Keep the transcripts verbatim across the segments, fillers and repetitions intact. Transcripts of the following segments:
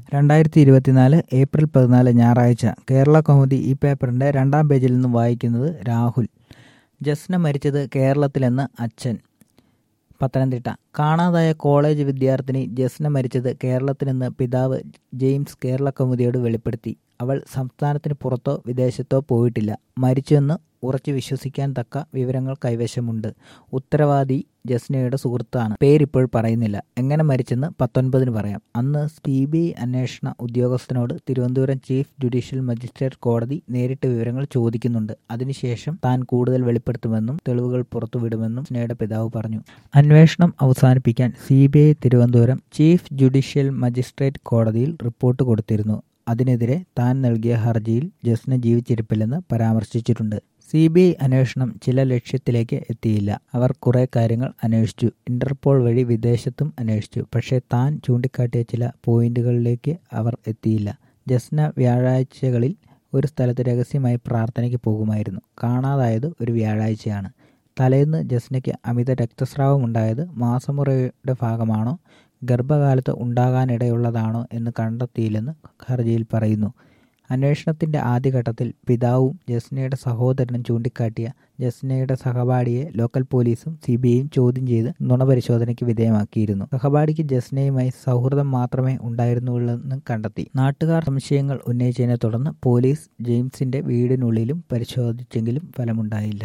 രണ്ടായിരത്തി ഇരുപത്തിനാല് ഏപ്രിൽ പതിനാല് ഞായറാഴ്ച കേരള കൗമുദി ഈ പേപ്പറിൻ്റെ രണ്ടാം പേജിൽ നിന്നും വായിക്കുന്നത് രാഹുൽ. ജസ്ന മരിച്ചത് കേരളത്തിലെന്ന് അച്ഛൻ. പത്തനംതിട്ട. കാണാതായ കോളേജ് വിദ്യാർത്ഥിനി ജസ്ന മരിച്ചത് കേരളത്തിലെന്ന് പിതാവ് ജെയിംസ് കേരള കൗമുദിയോട് വെളിപ്പെടുത്തി. അവൾ സംസ്ഥാനത്തിന് പുറത്തോ വിദേശത്തോ പോയിട്ടില്ല. മരിച്ചെന്ന് ഉറച്ചു വിശ്വസിക്കാൻ തക്ക വിവരങ്ങൾ കൈവശമുണ്ട്. ഉത്തരവാദി ജസ്നയുടെ സുഹൃത്താണ്. പേരിപ്പോൾ പറയുന്നില്ല. എങ്ങനെ മരിച്ചെന്ന് പത്തൊൻപതിന് പറയാം. അന്ന് സി ബി ഐ അന്വേഷണ ഉദ്യോഗസ്ഥനോട് തിരുവനന്തപുരം ചീഫ് ജുഡീഷ്യൽ മജിസ്ട്രേറ്റ് കോടതി നേരിട്ട് വിവരങ്ങൾ ചോദിക്കുന്നുണ്ട്. അതിനുശേഷം താൻ കൂടുതൽ വെളിപ്പെടുത്തുമെന്നും തെളിവുകൾ പുറത്തുവിടുമെന്നും ജസ്നയുടെ പിതാവ് പറഞ്ഞു. അന്വേഷണം അവസാനിപ്പിക്കാൻ C B I Thiruvananthapuram chief judicial magistrate കോടതിയിൽ റിപ്പോർട്ട് കൊടുത്തിരുന്നു. അതിനെതിരെ താൻ നൽകിയ ഹർജിയിൽ ജസ്ന ജീവിച്ചിരിപ്പില്ലെന്ന് പരാമർശിച്ചിട്ടുണ്ട്. സി ബി ഐ അന്വേഷണം ചില ലക്ഷ്യത്തിലേക്ക് എത്തിയില്ല. അവർ കുറേ കാര്യങ്ങൾ അന്വേഷിച്ചു. ഇന്റർപോൾ വഴി വിദേശത്തും അന്വേഷിച്ചു. പക്ഷേ താൻ ചൂണ്ടിക്കാട്ടിയ ചില പോയിന്റുകളിലേക്ക് അവർ എത്തിയില്ല. ജസ്ന വ്യാഴാഴ്ചകളിൽ ഒരു സ്ഥലത്ത് രഹസ്യമായി പ്രാർത്ഥനയ്ക്ക് പോകുമായിരുന്നു. കാണാതായത് ഒരു വ്യാഴാഴ്ചയാണ്. തലേന്ന് ജസ്നയ്ക്ക് അമിത രക്തസ്രാവം ഉണ്ടായത് മാസമുറയുടെ ഭാഗമാണോ ഗർഭകാലത്ത് ഉണ്ടാകാനിടയുള്ളതാണോ എന്ന് കണ്ടെത്തിയില്ലെന്ന് ഹർജിയിൽ പറയുന്നു. അന്വേഷണത്തിന്റെ ആദ്യഘട്ടത്തിൽ പിതാവും ജസ്നയുടെ സഹോദരനും ചൂണ്ടിക്കാട്ടിയ ജസ്നയുടെ സഹപാഠിയെ ലോക്കൽ പോലീസും സി ബി ഐയും ചോദ്യം ചെയ്ത് നുണപരിശോധനയ്ക്ക് വിധേയമാക്കിയിരുന്നു. സഹപാഠിക്ക് ജസ്നയുമായി സൗഹൃദം മാത്രമേ ഉണ്ടായിരുന്നുള്ളൂവെന്ന് കണ്ടെത്തി. നാട്ടുകാർ സംശയങ്ങൾ ഉന്നയിച്ചതിനെ തുടർന്ന് പോലീസ് ജെയിംസിന്റെ വീടിനുള്ളിലും പരിശോധിച്ചെങ്കിലും ഫലമുണ്ടായില്ല.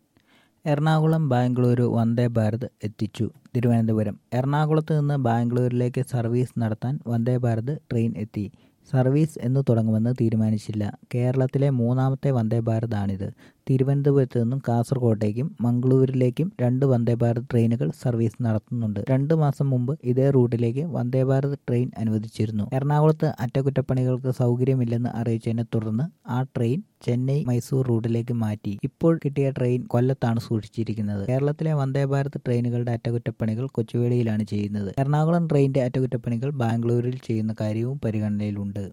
എറണാകുളം ബാംഗ്ലൂരു വന്ദേ ഭാരത് എത്തിച്ചു. തിരുവനന്തപുരം. എറണാകുളത്ത് നിന്ന് ബാംഗ്ലൂരിലേക്ക് സർവീസ് നടത്താൻ വന്ദേ ഭാരത് ട്രെയിൻ എത്തി. സർവീസ് എന്ന് തുടങ്ങുമെന്ന് തീരുമാനിച്ചില്ല. കേരളത്തിലെ മൂന്നാമത്തെ വന്ദേ ഭാരത് ആണിത്. തിരുവനന്തപുരത്ത് നിന്നും കാസർഗോട്ടേക്കും മംഗളൂരിലേക്കും രണ്ട് വന്ദേ ഭാരത് ട്രെയിനുകൾ സർവീസ് നടത്തുന്നുണ്ട്. രണ്ടു മാസം മുമ്പ് ഇതേ റൂട്ടിലേക്ക് വന്ദേ ഭാരത് ട്രെയിൻ അനുവദിച്ചിരുന്നു. എറണാകുളത്ത് അറ്റകുറ്റപ്പണികൾക്ക് സൗകര്യമില്ലെന്ന് അറിയിച്ചതിനെ തുടർന്ന് ആ ട്രെയിൻ ചെന്നൈ മൈസൂർ റൂട്ടിലേക്ക് മാറ്റി. ഇപ്പോൾ കിട്ടിയ ട്രെയിൻ കൊല്ലത്താണ് സൂക്ഷിച്ചിരിക്കുന്നത്. കേരളത്തിലെ വന്ദേ ഭാരത് ട്രെയിനുകളുടെ അറ്റകുറ്റപ്പണികൾ കൊച്ചുവേളിയിലാണ് ചെയ്യുന്നത്. എറണാകുളം ട്രെയിനിന്റെ അറ്റകുറ്റപ്പണികൾ ബാംഗ്ലൂരിൽ ചെയ്യുന്ന കാര്യവും പരിഗണനയിലുണ്ട്.